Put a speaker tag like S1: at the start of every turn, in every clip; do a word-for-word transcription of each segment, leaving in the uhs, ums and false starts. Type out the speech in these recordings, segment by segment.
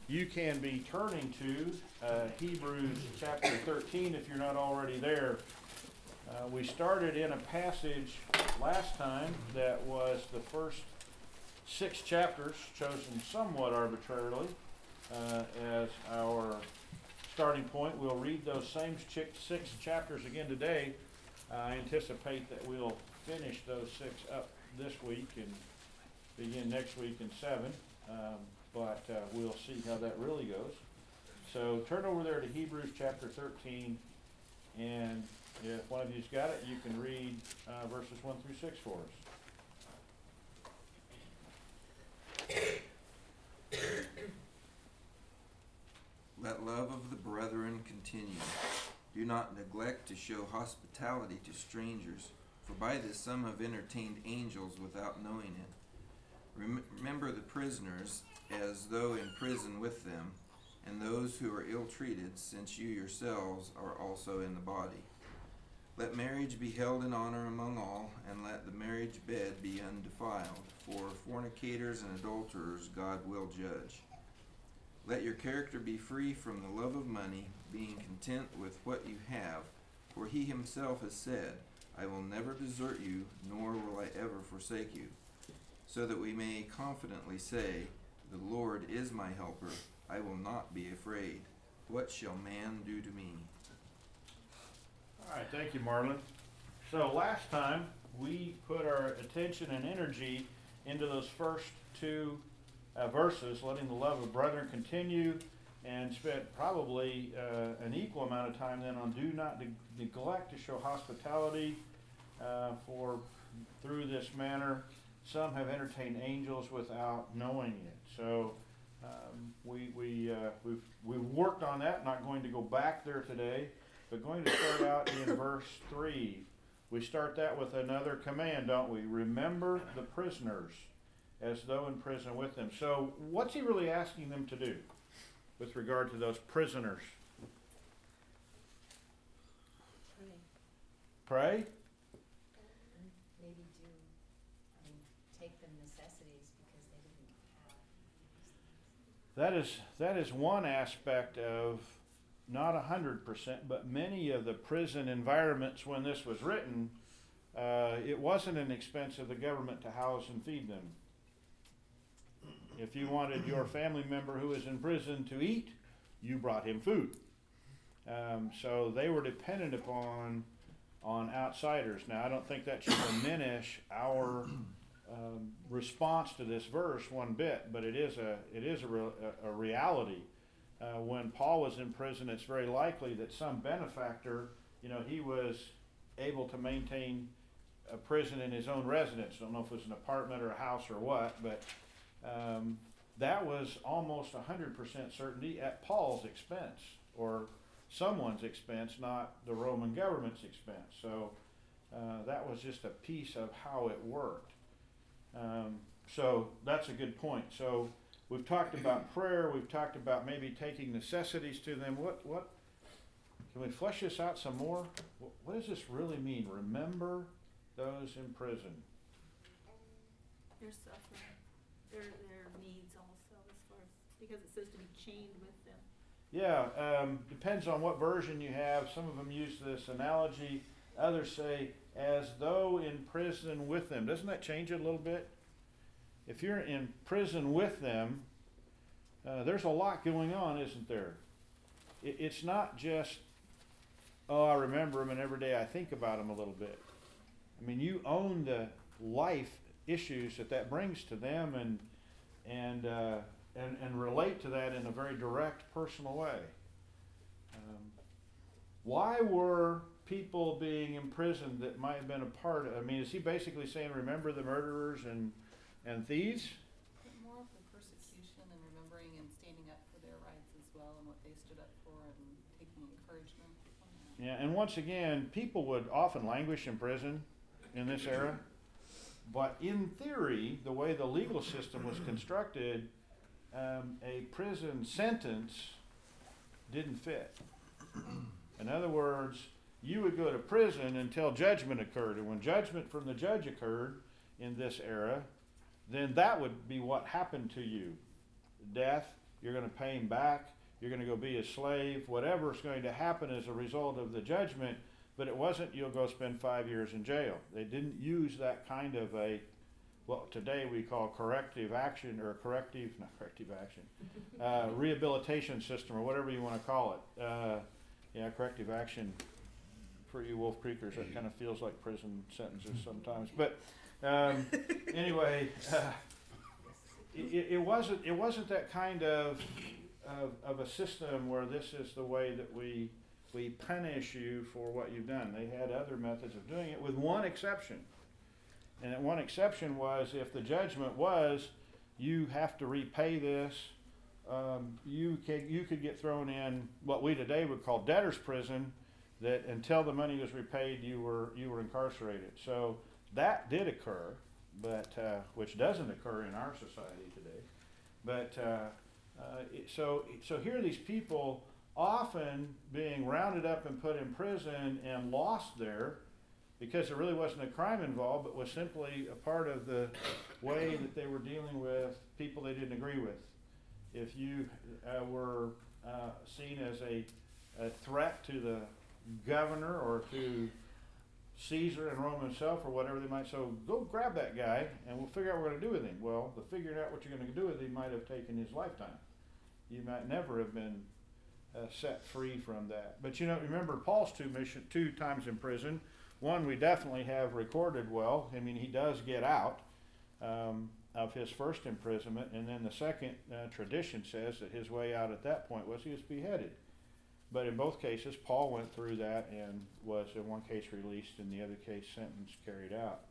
S1: you can be turning to uh, Hebrews chapter thirteen if you're not already there. Uh, we started in a passage last time that was the first six chapters, chosen somewhat arbitrarily uh, as our starting point. We'll read those same six chapters again today. I anticipate that we'll finish those six up this week and begin next week in seven, um, but uh, we'll see how that really goes. So turn over there to Hebrews chapter thirteen, and if one of you's got it, you can read uh, verses one through six for us.
S2: Let love of the brethren continue. Do not neglect to show hospitality to strangers, for by this some have entertained angels without knowing it. Rem- remember the prisoners as though in prison with them, and those who are ill-treated, since you yourselves are also in the body. Let marriage be held in honor among all, and let the marriage bed be undefiled, for fornicators and adulterers God will judge. Let your character be free from the love of money, being content with what you have, for he himself has said, I will never desert you, nor will I ever forsake you. So that we may confidently say, the Lord is my helper, I will not be afraid. What shall man do to me?
S1: All right, thank you, Marlon. So last time we put our attention and energy into those first two uh, verses, letting the love of brethren continue, and spent probably uh, an equal amount of time then on do not ne- neglect to show hospitality, uh, for through this manner some have entertained angels without knowing it. So um, we we uh, we've we've worked on that. Not going to go back there today, but going to start out in verse three. We start that with another command, don't we? Remember the prisoners as though in prison with them. So what's he really asking them to do with regard to those prisoners?
S3: Pray.
S1: Pray?
S3: And maybe do, I mean, take them necessities because they didn't have these things.
S1: That is that is one aspect of, not a hundred percent, but many of the prison environments when this was written, uh, it wasn't an expense of the government to house and feed them. If you wanted your family member who was in prison to eat, you brought him food. Um, so they were dependent upon on outsiders. Now, I don't think that should diminish our um, response to this verse one bit, but it is a it is a, re- a, a reality. Uh, when Paul was in prison, it's very likely that some benefactor, you know, he was able to maintain a prison in his own residence. I don't know if it was an apartment or a house or what, but um, that was almost one hundred percent certainty at Paul's expense, or someone's expense, not the Roman government's expense. So uh, that was just a piece of how it worked. Um, so that's a good point. So we've talked about prayer. We've talked about maybe taking necessities to them. What what can we flesh this out some more? What, what does this really mean? Remember those in prison.
S4: Their suffering, their their needs also, as far as, because it says to be chained with them.
S1: Yeah, um, depends on what version you have. Some of them use this analogy. Others say, as though in prison with them. Doesn't that change it a little bit? If you're in prison with them, uh, there's a lot going on, isn't there? It, it's not just, oh, I remember them and every day I think about them a little bit. I mean, you own the life issues that that brings to them, and and uh, and, and relate to that in a very direct, personal way. Um, why were people being imprisoned that might have been a part of, I mean, is he basically saying, remember the murderers and, and thieves?
S5: But more of the persecution and remembering and standing up for their rights as well and what they stood up for and taking encouragement from that.
S1: Yeah, and once again, people would often languish in prison in this era, but in theory, the way the legal system was constructed, um, a prison sentence didn't fit. In other words, you would go to prison until judgment occurred, and when judgment from the judge occurred in this era, then that would be what happened to you. Death you're gonna pay him back, you're gonna go be a slave, whatever's going to happen as a result of the judgment, but it wasn't you'll go spend five years in jail. They didn't use that kind of a, what today we call corrective action, or corrective, not corrective action, uh, rehabilitation system, or whatever you wanna call it. Uh, yeah, corrective action, for you Wolf Creekers, that kind of feels like prison sentences sometimes. But um, anyway, uh, it, it wasn't it wasn't that kind of, of of a system where this is the way that we we punish you for what you've done. They had other methods of doing it, with one exception, and that one exception was if the judgment was you have to repay this. Um, you can, you could get thrown in what we today would call debtor's prison. That until the money was repaid, you were you were incarcerated. So that did occur, but uh, which doesn't occur in our society today. But uh, uh, it, so so here are these people often being rounded up and put in prison and lost there because there really wasn't a crime involved, but was simply a part of the way that they were dealing with people they didn't agree with. If you uh, were uh, seen as a, a threat to the governor or to Caesar and Rome himself or whatever they might, so go grab that guy and we'll figure out what we're going to do with him. Well, the figuring out what you're going to do with him might have taken his lifetime. You might never have been uh, set free from that. But you know, remember Paul's two mission, two times in prison. One we definitely have recorded well. I mean, he does get out um, of his first imprisonment, and then the second uh, tradition says that his way out at that point was he was beheaded. But in both cases, Paul went through that and was in one case released, in the other case sentence carried out.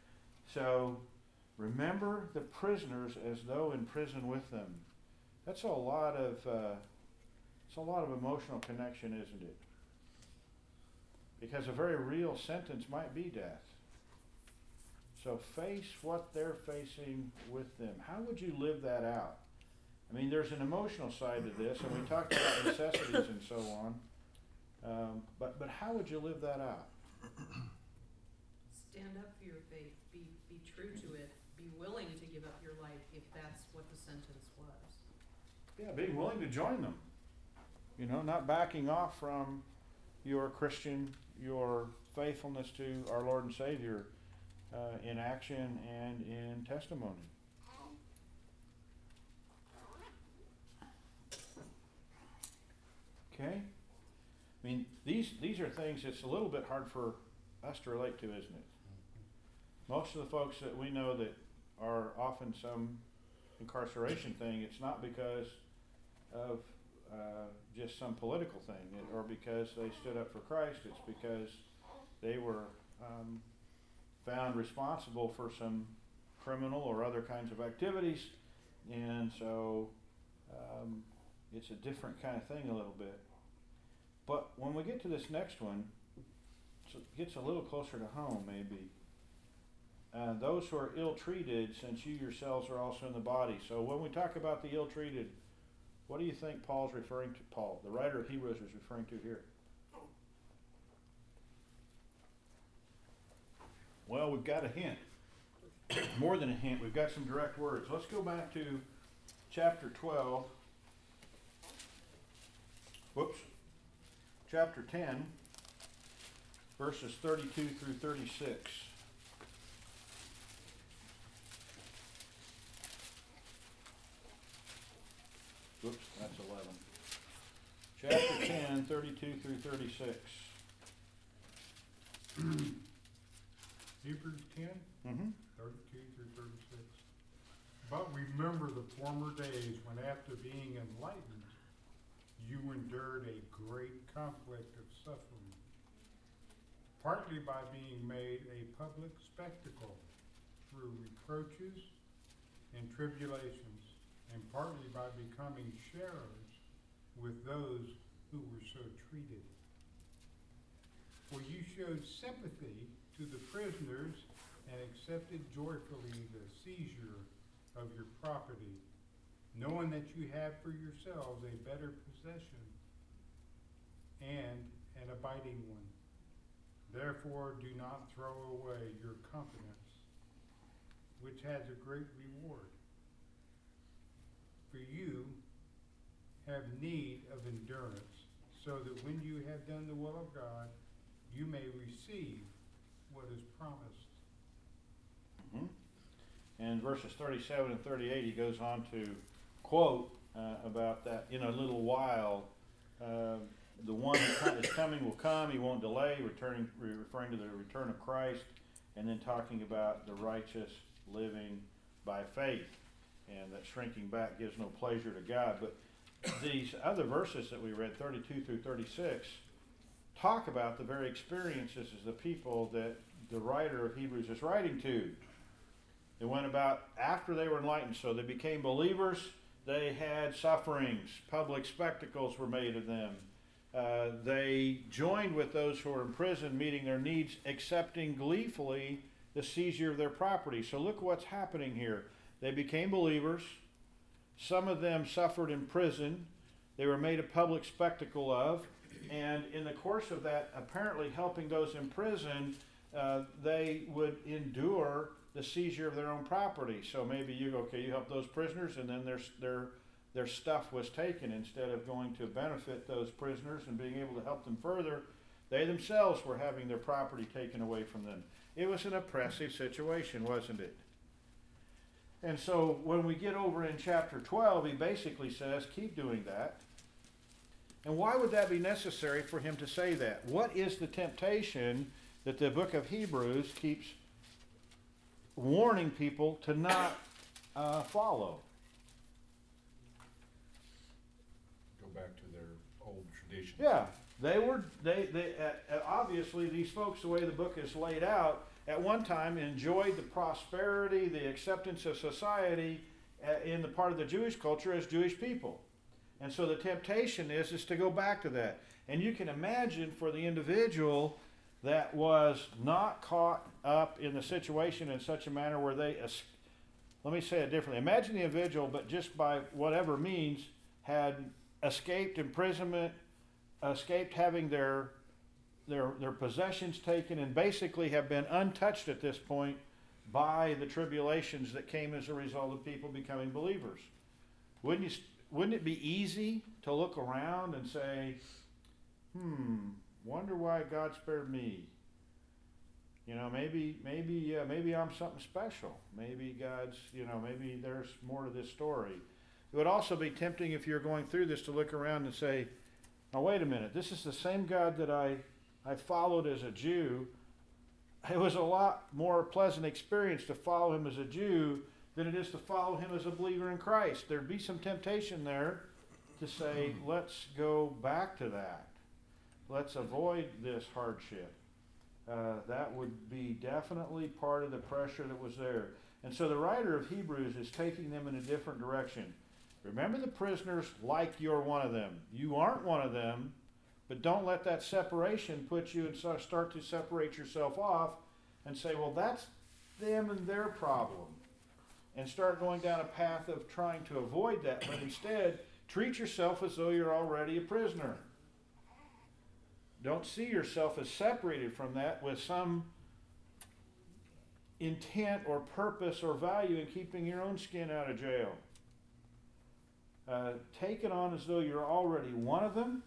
S1: So remember the prisoners as though in prison with them. That's a lot of uh, it's a lot of emotional connection, isn't it? Because a very real sentence might be death. So face what they're facing with them. How would you live that out? I mean, there's an emotional side to this, and we talked about necessities and so on. Um, but but how would you live that out?
S6: Stand up for your faith. Be be true to it. Be willing to give up your life if that's what the sentence was.
S1: Yeah, being willing to join them. You know, not backing off from your Christian, your faithfulness to our Lord and Savior uh, in action and in testimony. Okay? I mean, these these are things that's a little bit hard for us to relate to, isn't it? Most of the folks that we know that are often some incarceration thing, it's not because of uh, just some political thing, it, or because they stood up for Christ. It's because they were um, found responsible for some criminal or other kinds of activities, and so um, it's a different kind of thing a little bit. But when we get to this next one, it gets a little closer to home maybe. Uh, those who are ill-treated, since you yourselves are also in the body. So when we talk about the ill-treated, what do you think Paul's referring to? Paul, the writer of Hebrews, is referring to here? Well, we've got a hint. More than a hint, we've got some direct words. Let's go back to chapter twelve. Whoops. Chapter ten, verses thirty-two through thirty-six. Whoops, that's eleven. Chapter ten, thirty-two through thirty-six.
S7: Hebrews ten,
S1: Mm-hmm.
S7: thirty-two through thirty-six. But remember the former days when after being enlightened, you endured a great conflict of suffering, partly by being made a public spectacle through reproaches and tribulations, and partly by becoming sharers with those who were so treated. For you showed sympathy to the prisoners and accepted joyfully the seizure of your property, knowing that you have for yourselves a better possession and an abiding one. Therefore do not throw away your confidence, which has a great reward. For you have need of endurance, so that when you have done the will of God, you may receive what is promised.
S1: Mhm. And verses thirty-seven and thirty-eight, he goes on to quote uh, about that, in a little while, uh, the one that is coming will come, he won't delay, returning, referring to the return of Christ, and then talking about the righteous living by faith, and that shrinking back gives no pleasure to God. But these other verses that we read, thirty-two through thirty-six, talk about the very experiences of the people that the writer of Hebrews is writing to. They went about after they were enlightened, so they became believers. They had sufferings, public spectacles were made of them. Uh, they joined with those who were in prison, meeting their needs, accepting gleefully the seizure of their property. So look what's happening here. They became believers. Some of them suffered in prison. They were made a public spectacle of. And in the course of that, apparently helping those in prison, uh, they would endure the seizure of their own property. So maybe you go, okay, you help those prisoners, and then their, their, their stuff was taken. Instead of going to benefit those prisoners and being able to help them further, they themselves were having their property taken away from them. It was an oppressive situation, wasn't it? And so when we get over in chapter twelve, he basically says, keep doing that. And why would that be necessary for him to say that? What is the temptation that the book of Hebrews keeps warning people to not uh, follow?
S8: Go back to their old traditions.
S1: Yeah, they were, they, they uh, obviously these folks, the way the book is laid out, at one time enjoyed the prosperity, the acceptance of society uh, in the part of the Jewish culture as Jewish people. And so the temptation is, is to go back to that. And you can imagine for the individual that was not caught up in the situation in such a manner where they, let me say it differently. Imagine the individual, but just by whatever means, had escaped imprisonment, escaped having their, their, their possessions taken, and basically have been untouched at this point by the tribulations that came as a result of people becoming believers. Wouldn't you, wouldn't it be easy to look around and say, hmm, wonder why God spared me? You know, maybe, maybe, uh, maybe I'm something special. Maybe God's, you know, maybe there's more to this story. It would also be tempting if you're going through this to look around and say, now wait a minute, this is the same God that I, I followed as a Jew. It was a lot more pleasant experience to follow him as a Jew than it is to follow him as a believer in Christ. There'd be some temptation there to say, let's go back to that. Let's avoid this hardship. Uh, that would be definitely part of the pressure that was there. And so the writer of Hebrews is taking them in a different direction. Remember the prisoners like you're one of them. You aren't one of them, but don't let that separation put you and so start to separate yourself off and say, well, that's them and their problem. And start going down a path of trying to avoid that, but instead treat yourself as though you're already a prisoner. Don't see yourself as separated from that with some intent or purpose or value in keeping your own skin out of jail. Uh, take it on as though you're already one of them.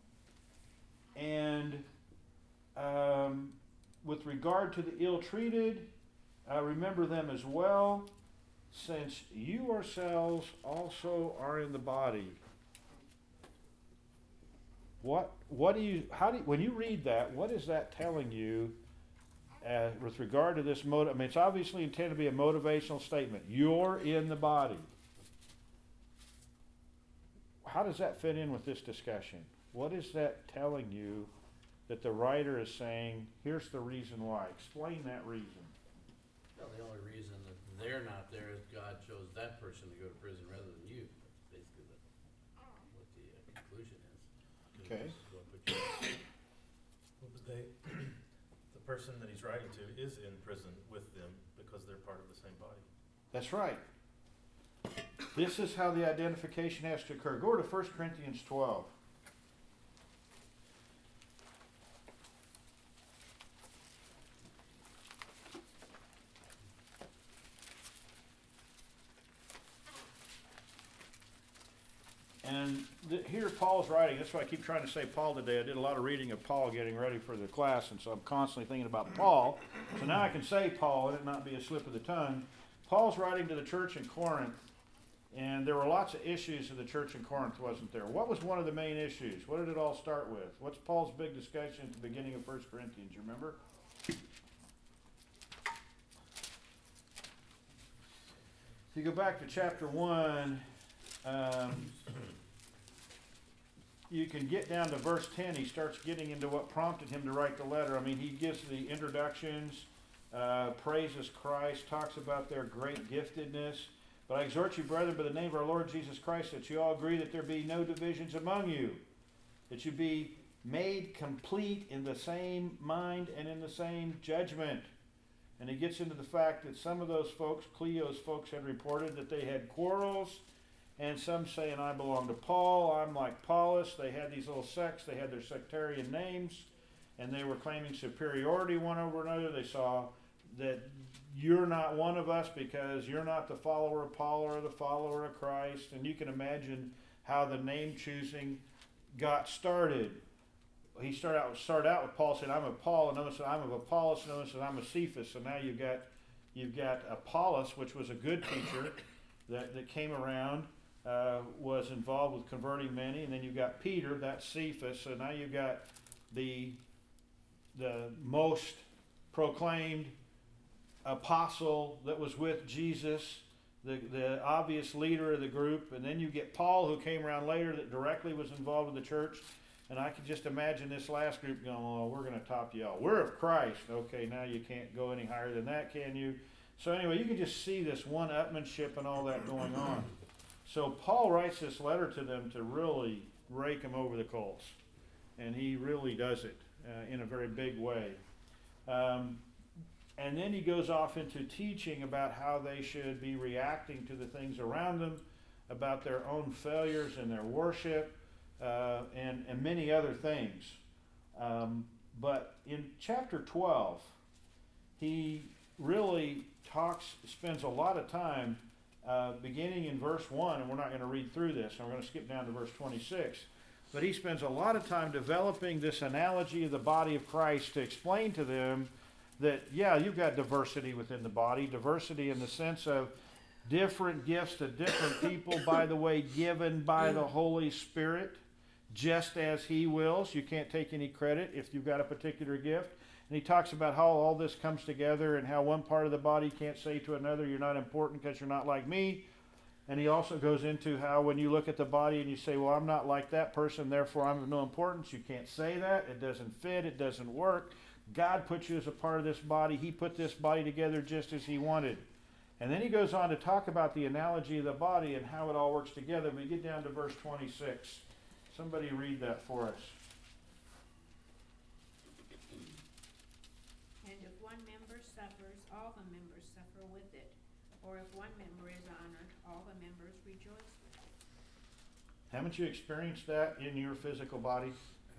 S1: And um, with regard to the ill-treated, uh, remember them as well, since you yourselves also are in the body. What, what do you, how do you, when you read that, what is that telling you uh, with regard to this motive? I mean, it's obviously intended to be a motivational statement. You're in the body. How does that fit in with this discussion? What is that telling you that the writer is saying, here's the reason why? Explain that reason.
S9: Well, the only reason that they're not there is God chose that person to go to prison rather than you. That's basically the, what the uh, conclusion is.
S1: Okay.
S9: What put you-
S10: Well, but they, the person that he's writing to is in prison with them because they're part of the same body.
S1: That's right. This is how the identification has to occur. Go to First Corinthians twelve. And th- here Paul's writing, that's why I keep trying to say Paul today. I did a lot of reading of Paul getting ready for the class, and so I'm constantly thinking about Paul. So now I can say Paul and it not be a slip of the tongue. Paul's writing to the church in Corinth, and there were lots of issues in the church in Corinth, wasn't there? What was one of the main issues? What did it all start with? What's Paul's big discussion at the beginning of First Corinthians? You remember? If you go back to chapter one, um, you can get down to verse ten. He starts getting into what prompted him to write the letter. I mean, he gives the introductions, uh, praises Christ, talks about their great giftedness. But I exhort you, brethren, by the name of our Lord Jesus Christ, that you all agree that there be no divisions among you, that you be made complete in the same mind and in the same judgment. And he gets into the fact that some of those folks, Cleo's folks, had reported that they had quarrels, and some saying, I belong to Paul, I'm like Apollos. They had these little sects, they had their sectarian names, and they were claiming superiority one over another. They saw that you're not one of us because you're not the follower of Paul or the follower of Christ. And you can imagine how the name choosing got started. He started out started out with Paul saying, I'm of Paul, and another said, I'm of Apollos, and another said, I'm of Cephas. So now you've got you've got Apollos, which was a good teacher that, that came around, uh, was involved with converting many, and then you've got Peter, that's Cephas. So now you've got the the most proclaimed apostle that was with Jesus, the, the obvious leader of the group, and then you get Paul, who came around later, that directly was involved with the church. And I can just imagine this last group going, oh, we're going to top you all. We're of Christ. Okay, now you can't go any higher than that, can you? So anyway, you can just see this one-upmanship and all that going on. So Paul writes this letter to them to really rake them over the coals. And he really does it uh, in a very big way. Um, and then he goes off into teaching about how they should be reacting to the things around them, about their own failures in their worship, Uh, and, and many other things. Um, but in chapter twelve, he really talks, spends a lot of time, uh, beginning in verse one, and we're not going to read through this, and we're going to skip down to verse twenty-six, but he spends a lot of time developing this analogy of the body of Christ to explain to them that, yeah, you've got diversity within the body, diversity in the sense of different gifts to different people, by the way, given by the Holy Spirit, just as he wills. You can't take any credit if you've got a particular gift. And he talks about how all this comes together and how one part of the body can't say to another, you're not important because you're not like me. And he also goes into how when you look at the body and you say, well, I'm not like that person, therefore I'm of no importance. You can't say that. It doesn't fit. It doesn't work. God put you as a part of this body. He put this body together just as he wanted. And then he goes on to talk about the analogy of the body and how it all works together. We get down to verse twenty-six. Somebody read that for us.
S11: And if one member suffers, all the members suffer with it. Or if one member is honored, all the members rejoice with it.
S1: Haven't you experienced that in your physical body?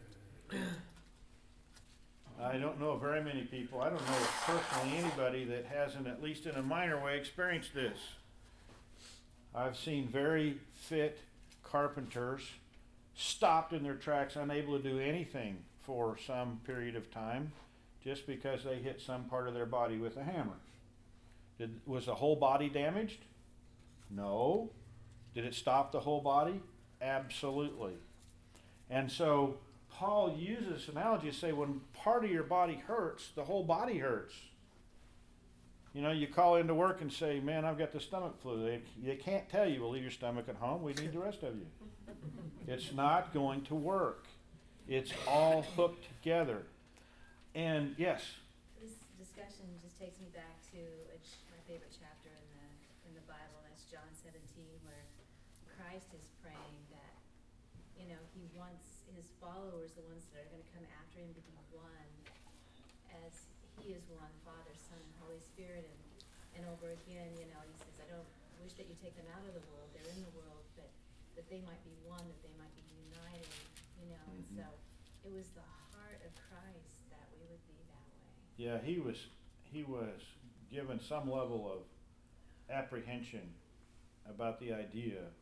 S1: I don't know very many people. I don't know personally anybody that hasn't, at least in a minor way, experienced this. I've seen very fit carpenters stopped in their tracks, unable to do anything for some period of time, just because they hit some part of their body with a hammer. Did, was the whole body damaged? No. Did it stop the whole body? Absolutely. And so Paul uses this analogy to say when part of your body hurts, the whole body hurts. You know, you call into work and say, man, I've got the stomach flu. They, they can't tell you, well, leave your stomach at home. We need the rest of you. It's not going to work. It's all hooked together. And yes?
S3: This discussion just takes me back to a ch- my favorite chapter in the in the Bible. That's John seventeen, where Christ is praying that, you know, he wants his followers, the ones that are going to come after him, to be one as he is one, Father, Son, and Holy Spirit. And, and over again, you know, he says, I don't wish that you take them out of the world. They're in the world, but that they might be one, that they might be united, you know. Mm-hmm. And so it was the heart of Christ that we would be that way.
S1: Yeah, he was he was given some level of apprehension about the idea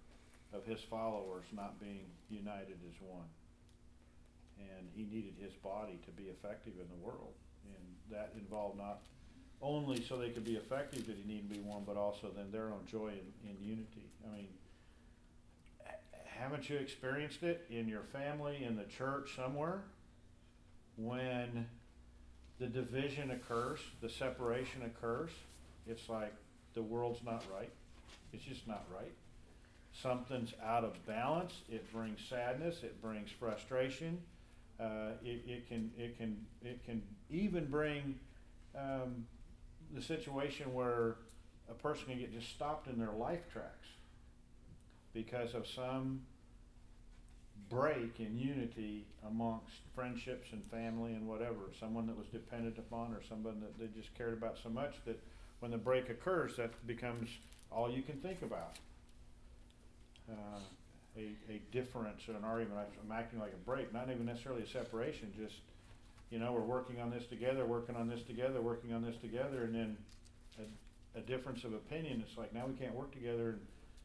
S1: of his followers not being united as one. And he needed his body to be effective in the world. And that involved not only so they could be effective did he need to be one, but also then their own joy in, in unity. I mean, haven't you experienced it in your family, in the church, somewhere? When the division occurs, the separation occurs, it's like the world's not right. It's just not right. Something's out of balance. It brings sadness. It brings frustration. Uh, it, it can it can it can even bring um, the situation where a person can get just stopped in their life tracks because of some break in unity amongst friendships and family and whatever. Someone that was dependent upon, or someone that they just cared about so much that when the break occurs, that becomes all you can think about. Uh, a, a difference or an argument. I'm acting like a break, not even necessarily a separation, just, you know, we're working on this together, working on this together, working on this together, and then a, a difference of opinion. It's like, now we can't work together, and,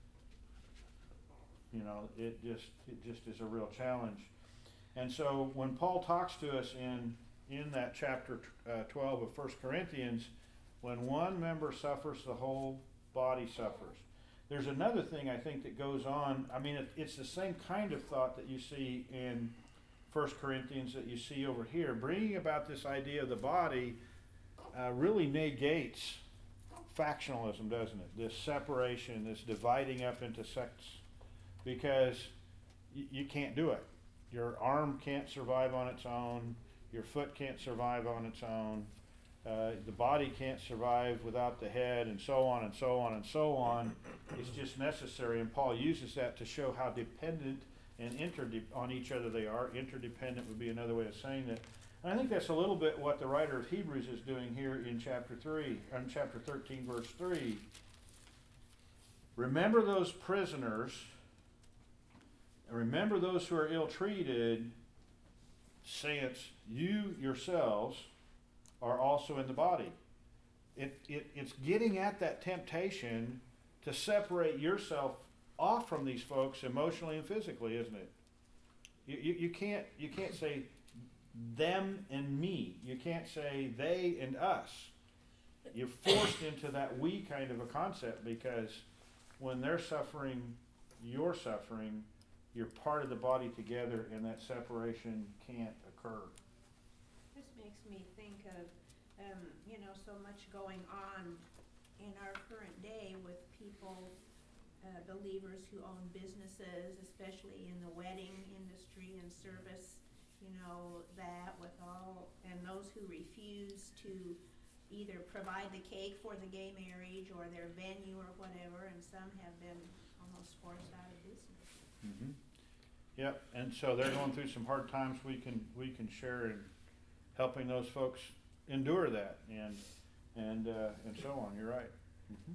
S1: you know, it just, it just is a real challenge. And so when Paul talks to us in, in that chapter uh, twelve of First Corinthians, when one member suffers, the whole body suffers. There's another thing I think that goes on. I mean, it, it's the same kind of thought that you see in First Corinthians that you see over here. Bringing about this idea of the body uh, really negates factionalism, doesn't it? This separation, this dividing up into sects, because y- you can't do it. Your arm can't survive on its own. Your foot can't survive on its own. Uh, the body can't survive without the head, and so on and so on and so on. It's just necessary, and Paul uses that to show how dependent and interde- on each other they are. Interdependent would be another way of saying that. And I think that's a little bit what the writer of Hebrews is doing here in chapter three, in chapter thirteen, verse three. Remember those prisoners, and remember those who are ill-treated, since you yourselves are also in the body. It, it, it's getting at that temptation to separate yourself off from these folks emotionally and physically, isn't it? You, you, you can't you can't say them and me. You can't say they and us. You're forced into that we kind of a concept, because when they're suffering, you're suffering, you're part of the body together, and that separation can't occur.
S11: This makes me think of, um, you know, so much going on in our current day with people, uh, believers who own businesses, especially in the wedding industry and service, you know, that with all, and those who refuse to either provide the cake for the gay marriage or their venue or whatever, and some have been almost forced out of business.
S1: Mm-hmm. Yep, and so they're going through some hard times. We can we can share in helping those folks endure that, and and uh, and so on. You're right. Mm-hmm.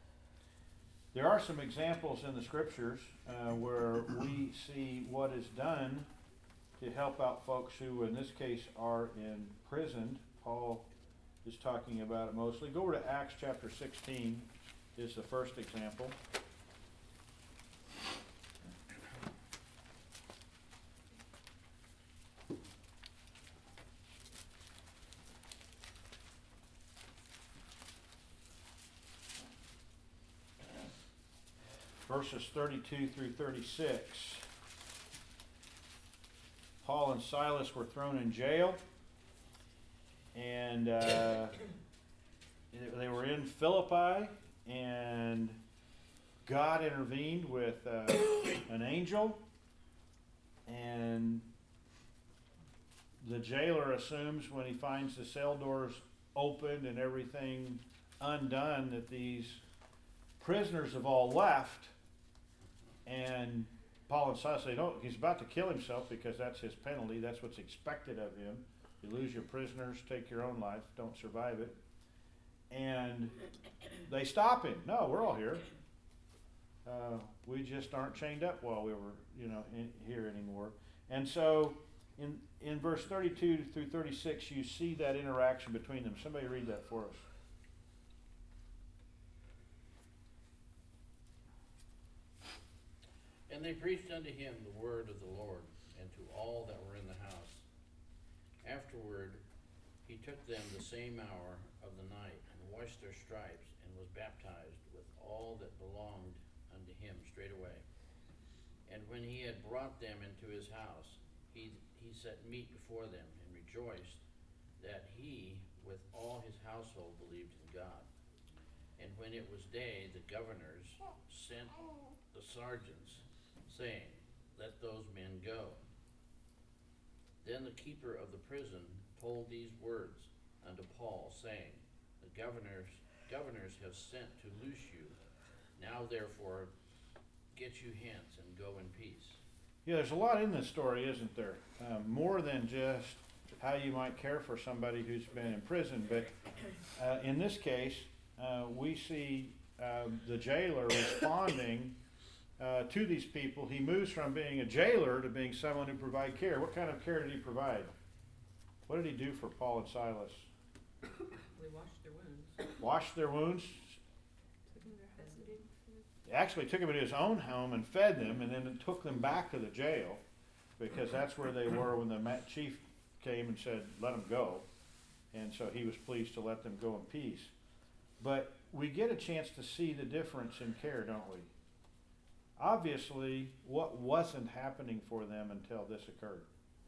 S1: There are some examples in the scriptures uh, where we see what is done to help out folks who, in this case, are imprisoned. Paul is talking about it mostly. Go over to Acts chapter sixteen is the first example. Verses thirty-two through thirty-six. Paul and Silas were thrown in jail, and uh, they were in Philippi, and God intervened with uh, an angel, and the jailer assumes when he finds the cell doors opened and everything undone that these prisoners have all left. And Paul and Silas say, no, he's about to kill himself, because that's his penalty. That's what's expected of him. You lose your prisoners, take your own life, don't survive it. And they stop him. No, we're all here. Uh, we just aren't chained up while we were, you know, in, here anymore. And so in in verse thirty-two through thirty-six, you see that interaction between them. Somebody read that for us.
S9: And they preached unto him the word of the Lord, and to all that were in the house. Afterward he took them the same hour of the night, and washed their stripes, and was baptized with all that belonged unto him straightway. And when he had brought them into his house, he, he set meat before them, and rejoiced that he with all his household believed in God. And when it was day, the governors sent the sergeants, saying, Let those men go. Then the keeper of the prison told these words unto Paul, saying, The governors governors have sent to loose you. Now therefore get you hence, and go in peace.
S1: Yeah, there's a lot in this story, isn't there? Um, more than just how you might care for somebody who's been in prison, but uh, in this case, uh, we see uh, the jailer responding uh, to these people. He moves from being a jailer to being someone who provides care. What kind of care did he provide? What did he do for Paul and Silas?
S6: We washed their wounds.
S1: Washed their wounds?
S4: Took them to their house and gave them food.
S1: Actually took them to his own home and fed them, and then took them back to the jail, because that's where they were when the chief came and said, let them go. And so he was pleased to let them go in peace. But we get a chance to see the difference in care, don't we? Obviously, what wasn't happening for them until this occurred?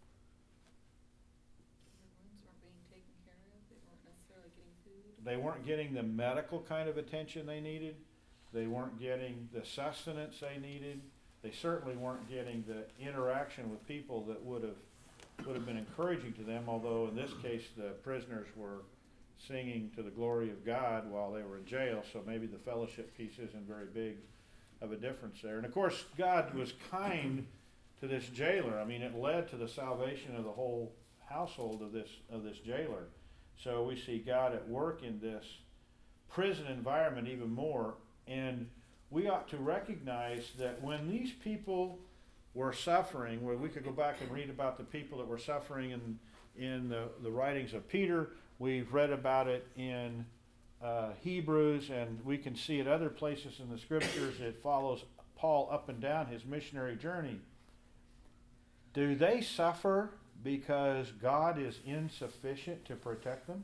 S5: Their wounds weren't being taken care of. They weren't necessarily getting food.
S1: They weren't getting the medical kind of attention they needed. They weren't getting the sustenance they needed. They certainly weren't getting the interaction with people that would have would have been encouraging to them, although in this case the prisoners were singing to the glory of God while they were in jail, so maybe the fellowship piece isn't very big of a difference there. And of course, God was kind to this jailer. I mean, it led to the salvation of the whole household of this of this jailer. So we see God at work in this prison environment even more, and we ought to recognize that when these people were suffering, where we could go back and read about the people that were suffering in in the, the writings of Peter. We've read about it in uh, Hebrews, and we can see it other places in the scriptures. It follows Paul up and down his missionary journey. Do they suffer because God is insufficient to protect them?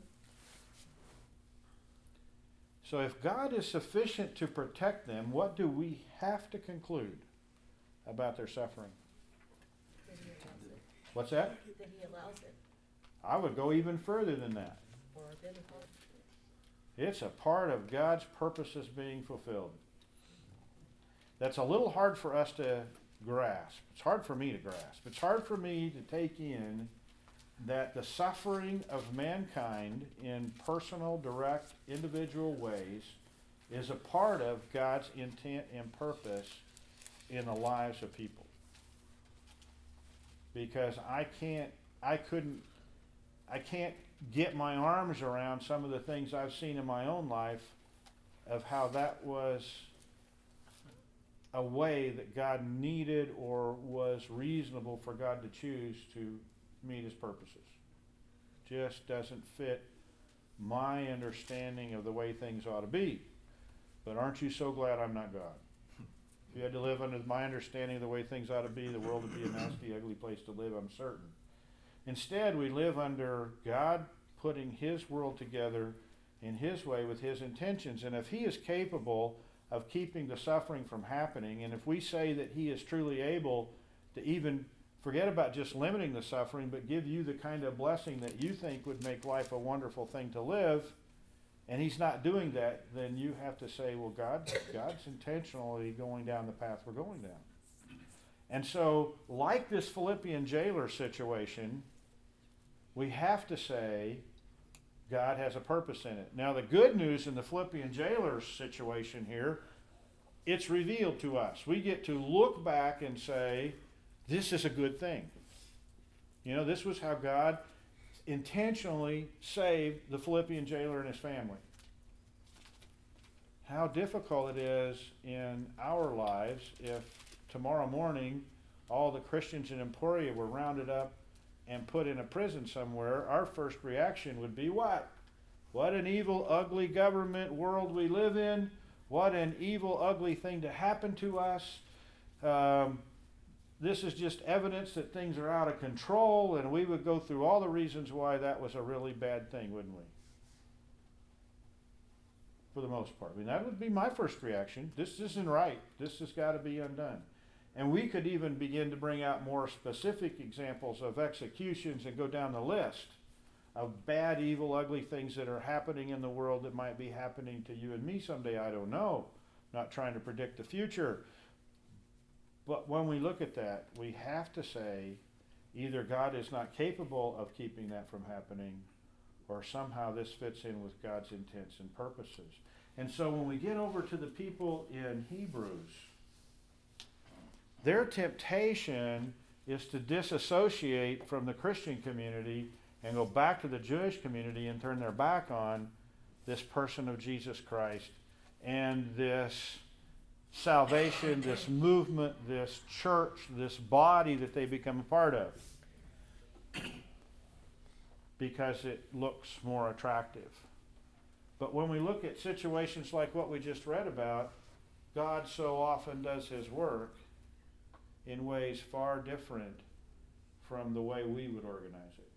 S1: So if God is sufficient to protect them, what do we have to conclude about their suffering?
S3: That he allows it.
S1: What's that?
S3: That he allows it.
S1: I would go even further than that.
S3: Or biblical.
S1: It's a part of God's purposes being fulfilled. That's a little hard for us to grasp. It's hard for me to grasp. It's hard for me to take in that the suffering of mankind in personal, direct, individual ways is a part of God's intent and purpose in the lives of people. Because I can't, I couldn't, I can't get my arms around some of the things I've seen in my own life of how that was a way that God needed or was reasonable for God to choose to meet his purposes. Just doesn't fit my understanding of the way things ought to be. But aren't you so glad I'm not God? If you had to live under my understanding of the way things ought to be, the world would be a nasty, ugly place to live, I'm certain. Instead, we live under God putting his world together in his way with his intentions. And if he is capable of keeping the suffering from happening, and if we say that he is truly able to even forget about just limiting the suffering, but give you the kind of blessing that you think would make life a wonderful thing to live, and he's not doing that, then you have to say, well, God, God's intentionally going down the path we're going down. And so, like this Philippian jailer situation, we have to say God has a purpose in it. Now, the good news in the Philippian jailer's situation here, it's revealed to us. We get to look back and say, this is a good thing. You know, this was how God intentionally saved the Philippian jailer and his family. How difficult it is in our lives if tomorrow morning all the Christians in Emporia were rounded up and put in a prison somewhere. Our first reaction would be what? What an evil, ugly government world we live in. What an evil, ugly thing to happen to us. um, this is just evidence that things are out of control, and we would go through all the reasons why that was a really bad thing, wouldn't we? For the most part. I mean, that would be my first reaction. This isn't right. This has got to be undone. And we could even begin to bring out more specific examples of executions and go down the list of bad, evil, ugly things that are happening in the world that might be happening to you and me someday. I don't know. Not trying to predict the future. But when we look at that, we have to say either God is not capable of keeping that from happening, or somehow this fits in with God's intents and purposes. And so when we get over to the people in Hebrews, their temptation is to disassociate from the Christian community and go back to the Jewish community and turn their back on this person of Jesus Christ and this salvation, this movement, this church, this body that they become a part of, because it looks more attractive. But when we look at situations like what we just read about, God so often does his work in ways far different from the way we would organize it.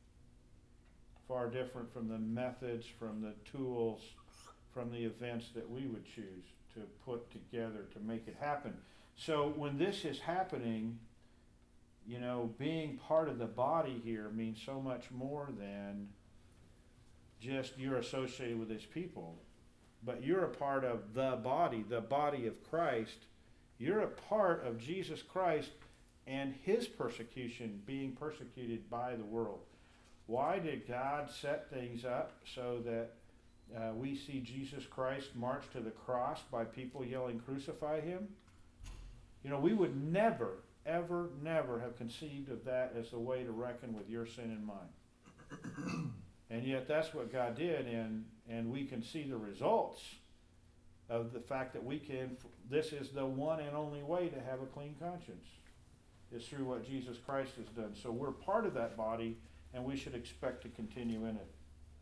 S1: Far different from the methods, from the tools, from the events that we would choose to put together to make it happen. So when this is happening, you know, being part of the body here means so much more than just you're associated with his people. But you're a part of the body, the body of Christ. You're a part of Jesus Christ and his persecution, being persecuted by the world. Why did God set things up so that uh, we see Jesus Christ march to the cross by people yelling, "Crucify him"? You know, we would never, ever, never have conceived of that as the way to reckon with your sin and mine. And yet that's what God did, and, and we can see the results of the fact that we can, this is the one and only way to have a clean conscience, is through what Jesus Christ has done. So we're part of that body, and we should expect to continue in it.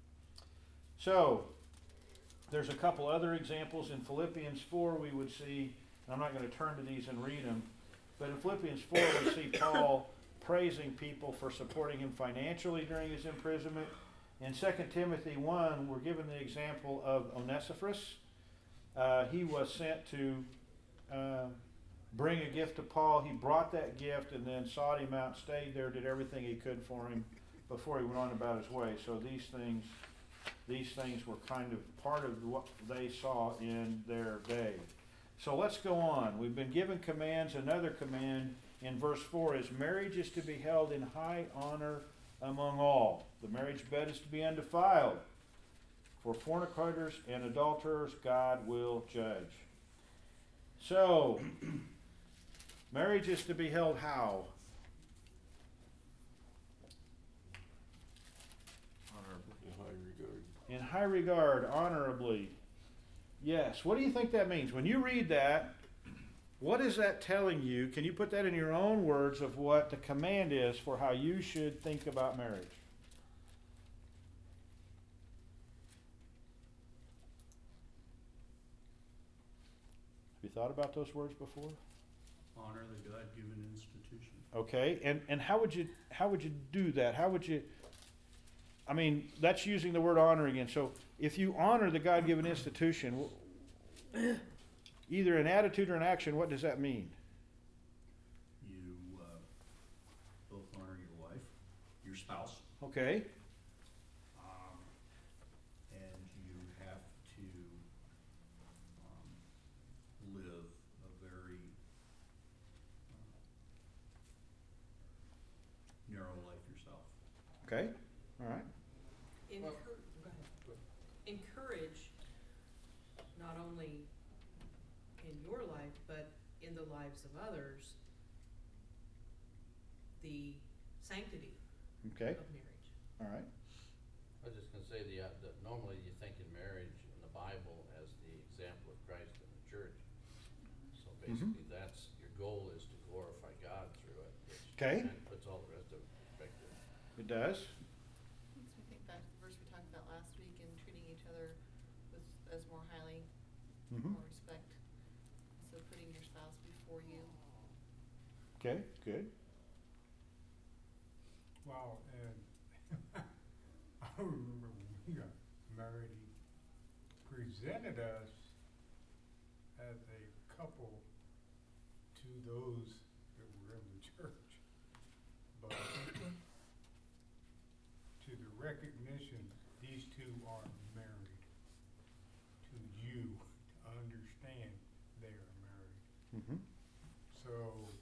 S1: So, there's a couple other examples in Philippians four we would see, and I'm not going to turn to these and read them, but in Philippians four we see Paul praising people for supporting him financially during his imprisonment. In Second Timothy one, we're given the example of Onesiphorus. Uh, he was sent to uh, bring a gift to Paul. He brought that gift and then sought him out, stayed there, did everything he could for him before he went on about his way. So these things, these things were kind of part of what they saw in their day. So let's go on. We've been given commands. Another command in verse four is marriage is to be held in high honor among all. The marriage bed is to be undefiled. For fornicators and adulterers, God will judge. So, marriage is to be held how? In high regard, honorably. Yes. What do you think that means? When you read that, what is that telling you? Can you put that in your own words of what the command is for how you should think about marriage? Have you thought about those words before?
S12: Honor the God-given institution.
S1: Okay, and, and how would you how would you do that? How would you? I mean, that's using the word honor again. So if you honor the God-given institution, either an attitude or an action, what does that mean?
S12: You uh, both honor your wife, your spouse.
S1: Okay.
S12: Um, and you have to um, live a very uh, narrow life yourself.
S1: Okay. All right.
S6: Encour- go ahead. Encourage not only in your life, but in the lives of others, the sanctity
S1: Okay.
S6: of marriage.
S1: All right.
S9: I was just gonna say, the, uh, the, normally you think in marriage in the Bible as the example of Christ in the church. So basically that's, your goal is to glorify God through it, which
S1: Okay.
S9: kind of puts all the rest of it in perspective.
S1: It does.
S5: Makes me think back to the verse we talked about last week in treating each other with, as more highly,
S1: Mm-hmm.
S5: more respect. So putting your spouse before you.
S1: Okay, good.
S7: Well, and I remember when we got married, he presented us as a couple to those that were in the church. But to the recognition, these two are married. To you, to understand they are married.
S1: Mm-hmm.
S7: So,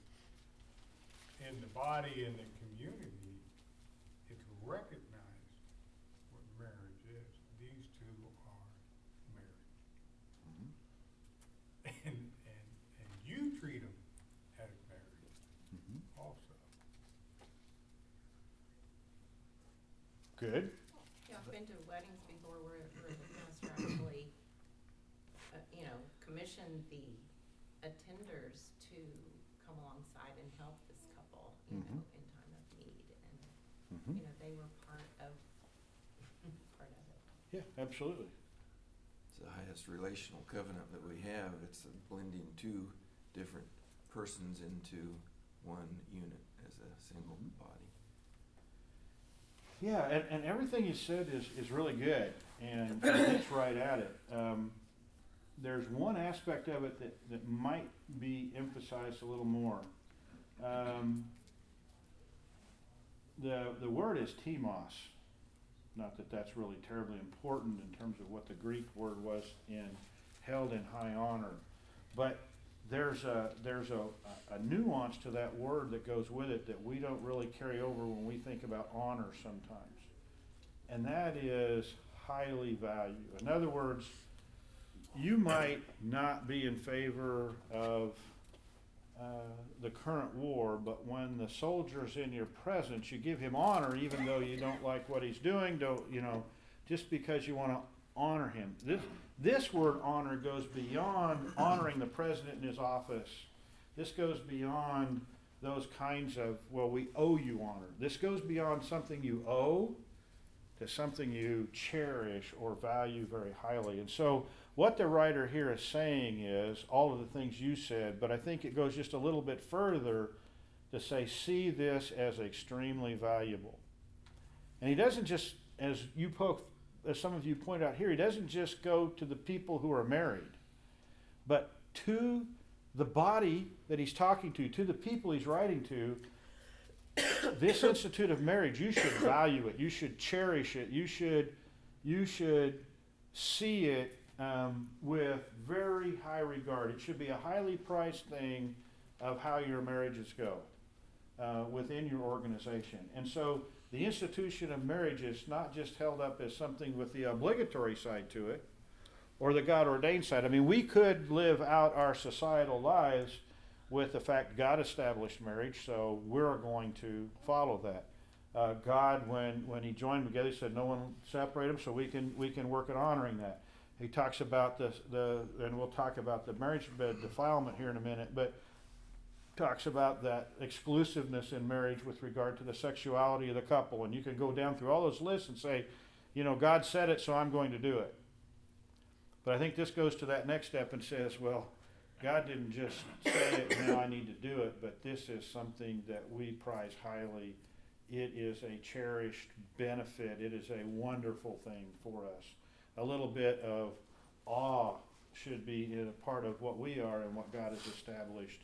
S7: in the body and the community, it's recognized what marriage is. These two are married.
S1: Mm-hmm.
S7: And, and, and you treat them as married
S1: Mm-hmm.
S7: also.
S1: Good.
S6: Yeah, I've been to weddings before where, where the pastor actually, uh, you know, commissioned the attenders to come alongside and help this couple, you know,
S1: Mhm.
S6: in time of need. And,
S1: Mm-hmm.
S6: you know, they were part of, part of it.
S1: Yeah, absolutely.
S2: It's the highest relational covenant that we have. It's a blending two different persons into one unit as a single body.
S1: Yeah, and, and everything you said is, is really good, and it's right at it. Um, there's one aspect of it that, that might be emphasized a little more. Um, the, the word is timos. Not that that's really terribly important in terms of what the Greek word was in held in high honor, but there's a there's a, a nuance to that word that goes with it that we don't really carry over when we think about honor sometimes, and that is highly valued. In other words, you might not be in favor of uh, the current war, but when the soldier's in your presence, you give him honor even though you don't like what he's doing, don't, you know, just because you want to honor him. This, this word honor goes beyond honoring the president in his office. This goes beyond those kinds of, well, we owe you honor. This goes beyond something you owe to something you cherish or value very highly. And so what the writer here is saying is all of the things you said, but I think it goes just a little bit further to say, see this as extremely valuable. And he doesn't just, as you poke, as some of you point out here, he doesn't just go to the people who are married, but to the body that he's talking to, to the people he's writing to. This institute of marriage, you should value it, you should cherish it, you should, you should see it um, with very high regard. It should be a highly prized thing of how your marriages go uh, within your organization. And so the institution of marriage is not just held up as something with the obligatory side to it or the God ordained side. I mean, we could live out our societal lives with the fact God established marriage, so we're going to follow that. Uh, God, when, when he joined together, he said, no one separate them, so we can we can work at honoring that. He talks about the, the and we'll talk about the marriage bed defilement here in a minute, but talks about that exclusiveness in marriage with regard to the sexuality of the couple. And you can go down through all those lists and say, you know, God said it, so I'm going to do it. But I think this goes to that next step and says, well, God didn't just say it, now I need to do it, but this is something that we prize highly. It is a cherished benefit. It is a wonderful thing for us. A little bit of awe should be in a part of what we are and what God has established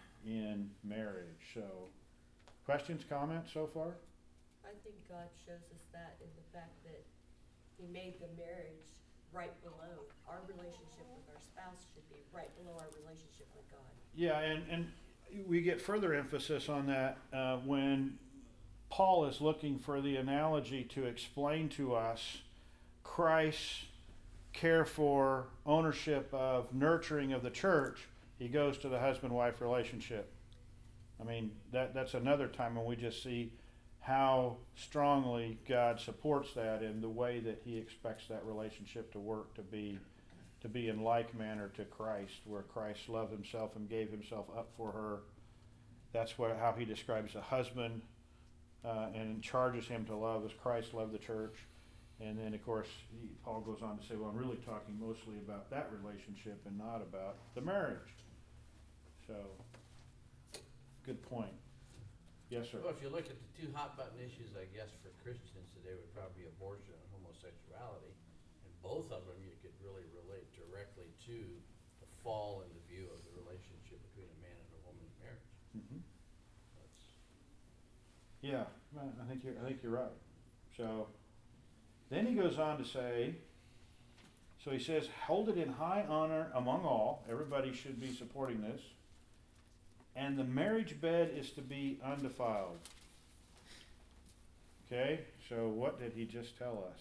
S1: in marriage. So, questions, comments so far?
S13: I think God shows us that in the fact that he made the marriage right below. Our relationship with our spouse should be right below our relationship with God.
S1: Yeah, and, and we get further emphasis on that uh, when Paul is looking for the analogy to explain to us Christ's care for, ownership of, nurturing of the church. He goes to the husband-wife relationship. I mean, that that's another time when we just see how strongly God supports that in the way that he expects that relationship to work, to be to be in like manner to Christ, where Christ loved himself and gave himself up for her. That's what, how he describes a husband uh, and charges him to love as Christ loved the church. And then, of course, he, Paul goes on to say, well, I'm really talking mostly about that relationship and not about the marriage. So, good point. Yes, sir.
S9: Well, if you look at the two hot button issues, I guess, for Christians today would probably be abortion and homosexuality. And both of them you could really relate directly to the fall into view of the relationship between a man and a woman in marriage.
S1: Mhm.
S9: That's,
S1: Yeah, I I think you're, I think you're right. So, then he goes on to say, so he says, hold it in high honor among all. Everybody should be supporting this. And the marriage bed is to be undefiled. Okay, so what did he just tell us?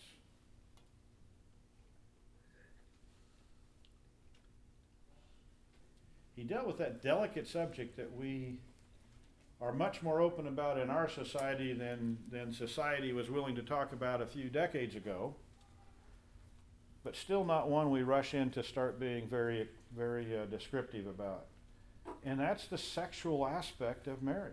S1: He dealt with that delicate subject that we are much more open about in our society than, than society was willing to talk about a few decades ago, but still not one we rush in to start being very, very uh, descriptive about. And that's the sexual aspect of marriage.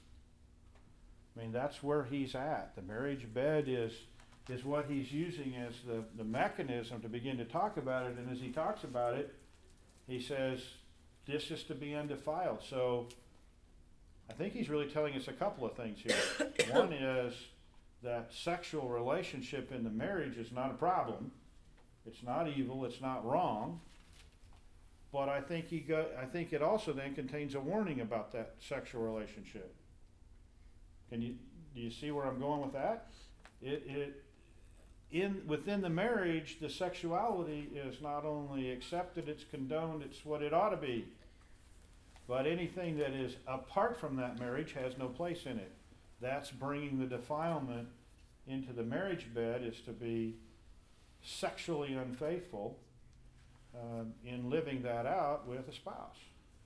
S1: I mean, that's where he's at. The marriage bed is, is what he's using as the, the mechanism to begin to talk about it. And as he talks about it, he says, this is to be undefiled. So I think he's really telling us a couple of things here. One is that sexual relationship in the marriage is not a problem. It's not evil. It's not wrong. But I think he go, I think it also then contains a warning about that sexual relationship. Can you do you see where I'm going with that? It it in within the marriage, the sexuality is not only accepted, it's condoned, it's what it ought to be. But anything that is apart from that marriage has no place in it. That's bringing the defilement into the marriage bed, is to be sexually unfaithful uh, in living that out with a spouse.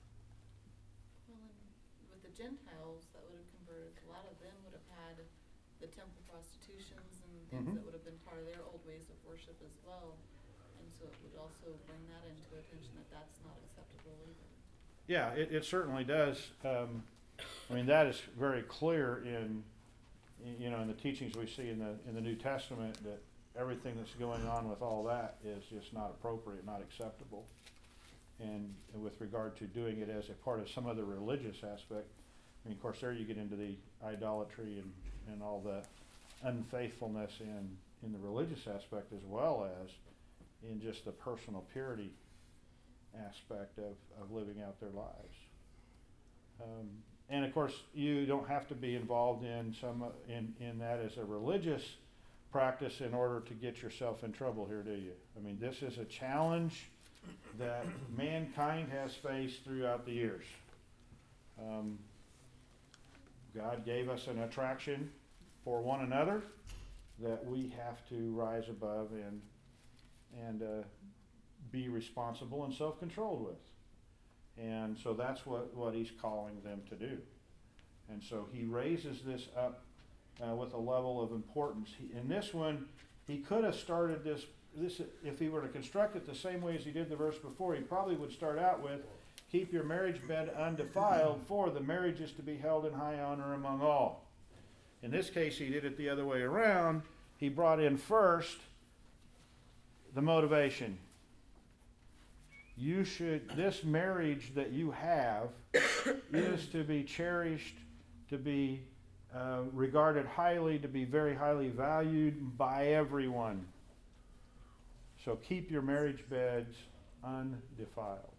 S5: Well, and with the Gentiles that would have converted, a lot of them would have had the temple prostitutions and things
S1: Mhm.
S5: that would have been part of their old ways of worship as well. And so it would also bring that into attention, that that's not acceptable either.
S1: Yeah, it, it certainly does. Um, I mean, that is very clear in, in, you know, in the teachings we see in the in the New Testament, that everything that's going on with all that is just not appropriate, not acceptable. And with regard to doing it as a part of some other religious aspect, I mean, of course, there you get into the idolatry and, and all the unfaithfulness in, in the religious aspect, as well as in just the personal purity aspect of, of living out their lives. Um, and of course, you don't have to be involved in some in, in that as a religious practice in order to get yourself in trouble here, do you? I mean, this is a challenge that mankind has faced throughout the years. Um, God gave us an attraction for one another that we have to rise above and and uh, be responsible and self-controlled with. And so that's what, what he's calling them to do. And so he raises this up uh, with a level of importance. He, in this one, he could have started this, this, if he were to construct it the same way as he did the verse before, he probably would start out with, keep your marriage bed undefiled, for the marriage is to be held in high honor among all. In this case, he did it the other way around. He brought in first the motivation. You should, this marriage that you have is to be cherished, to be uh, regarded highly, to be very highly valued by everyone. So keep your marriage beds undefiled.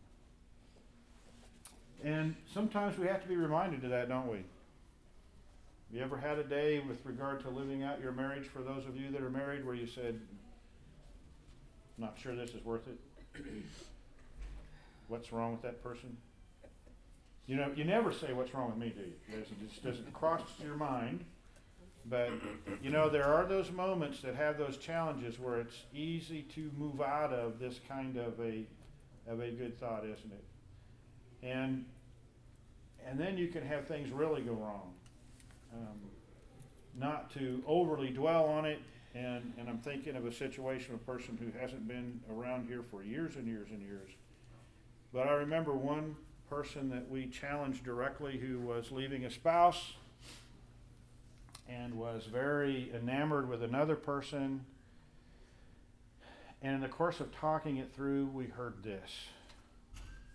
S1: And sometimes we have to be reminded of that, don't we? You ever had a day with regard to living out your marriage, for those of you that are married, where you said, not sure this is worth it? What's wrong with that person? You know, you never say what's wrong with me, do you? It just doesn't cross your mind. But, you know, there are those moments that have those challenges where it's easy to move out of this kind of a of a good thought, isn't it? And and then you can have things really go wrong. Um, not to overly dwell on it, and, and I'm thinking of a situation of a person who hasn't been around here for years and years and years. But I remember one person that we challenged directly who was leaving a spouse and was very enamored with another person. And in the course of talking it through, we heard this.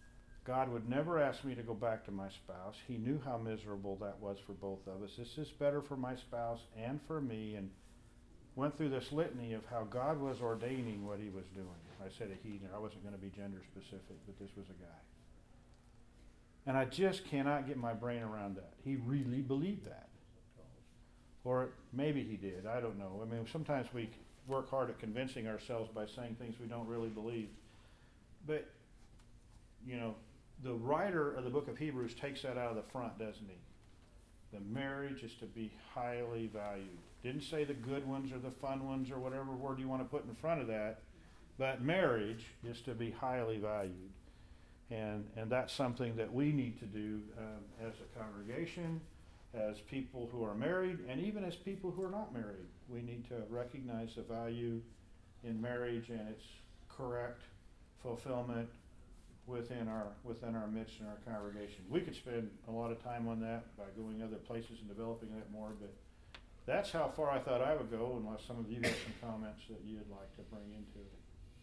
S1: God would never ask me to go back to my spouse. He knew how miserable that was for both of us. This is better for my spouse and for me, and went through this litany of how God was ordaining what he was doing. I said a he, I wasn't going to be gender specific, but this was a guy. And I just cannot get my brain around that. He really believed that. Or maybe he did, I don't know. I mean, sometimes we work hard at convincing ourselves by saying things we don't really believe. But, you know, the writer of the book of Hebrews takes that out of the front, doesn't he? The marriage is to be highly valued. Didn't say the good ones or the fun ones or whatever word you want to put in front of that, but marriage is to be highly valued. And and that's something that we need to do um, as a congregation, as people who are married, and even as people who are not married. We need to recognize the value in marriage and its correct fulfillment within our within our midst and our congregation. We could spend a lot of time on that by going other places and developing that more, but that's how far I thought I would go, unless some of you have some comments that you'd like to bring into it.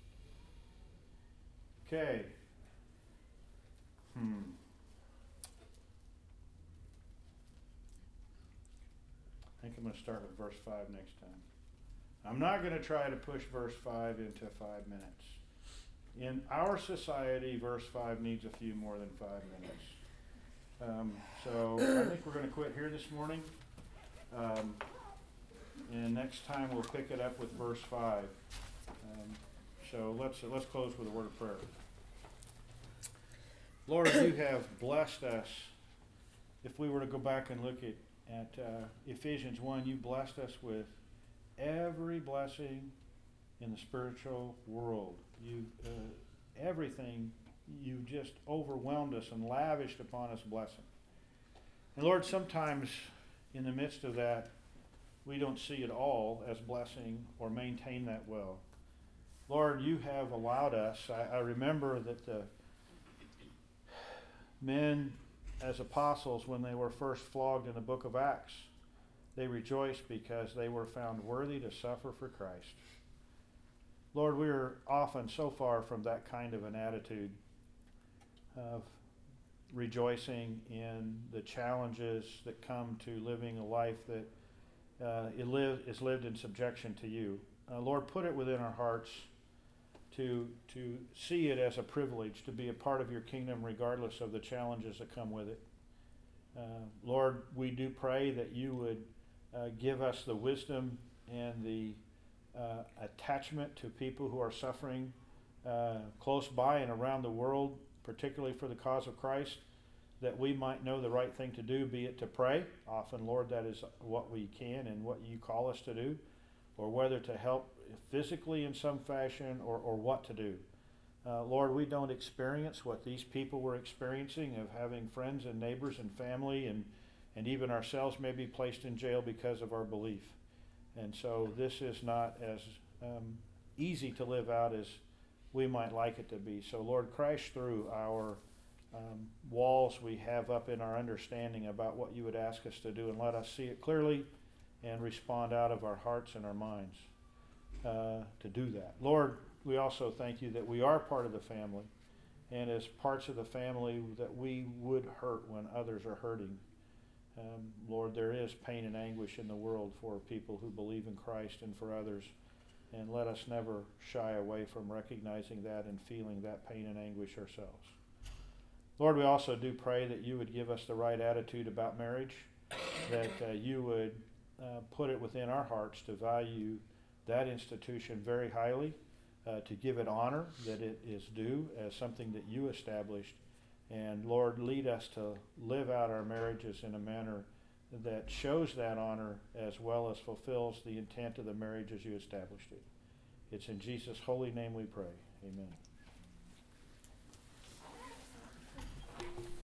S1: Okay. Hmm. I think I'm going to start with verse five next time. I'm not going to try to push verse five into five minutes. In our society, verse five needs a few more than five minutes. Um, so I think we're going to quit here this morning. Um, and next time we'll pick it up with verse five. Um, so let's, uh, let's close with a word of prayer. Lord, you have blessed us. If we were to go back and look at, at uh, Ephesians one, you blessed us with every blessing in the spiritual world. You, uh, everything, you just overwhelmed us and lavished upon us blessing. And Lord, sometimes in the midst of that, we don't see it all as blessing or maintain that well. Lord, you have allowed us. I, I remember that the men as apostles, when they were first flogged in the book of Acts, they rejoiced because they were found worthy to suffer for Christ. Lord, we are often so far from that kind of an attitude of rejoicing in the challenges that come to living a life that uh, it live, is lived in subjection to you. Uh, Lord, put it within our hearts to to see it as a privilege to be a part of your kingdom regardless of the challenges that come with it. Uh, Lord, we do pray that you would uh, give us the wisdom and the uh, attachment to people who are suffering uh, close by and around the world, particularly for the cause of Christ, that we might know the right thing to do, be it to pray. Often, Lord, that is what we can and what you call us to do, or whether to help physically in some fashion, or, or what to do. Uh, Lord, we don't experience what these people were experiencing of having friends and neighbors and family and, and even ourselves may be placed in jail because of our belief. And so this is not as um, easy to live out as we might like it to be. So Lord, crash through our um, walls we have up in our understanding about what you would ask us to do, and let us see it clearly and respond out of our hearts and our minds uh, to do that. Lord, we also thank you that we are part of the family, and as parts of the family that we would hurt when others are hurting. Um, Lord, there is pain and anguish in the world for people who believe in Christ and for others, and let us never shy away from recognizing that and feeling that pain and anguish ourselves. Lord, we also do pray that you would give us the right attitude about marriage, that uh, you would uh, put it within our hearts to value that institution very highly, uh, to give it honor that it is due as something that you established. And Lord, lead us to live out our marriages in a manner that shows that honor as well as fulfills the intent of the marriage as you established it. It's in Jesus' holy name we pray. Amen.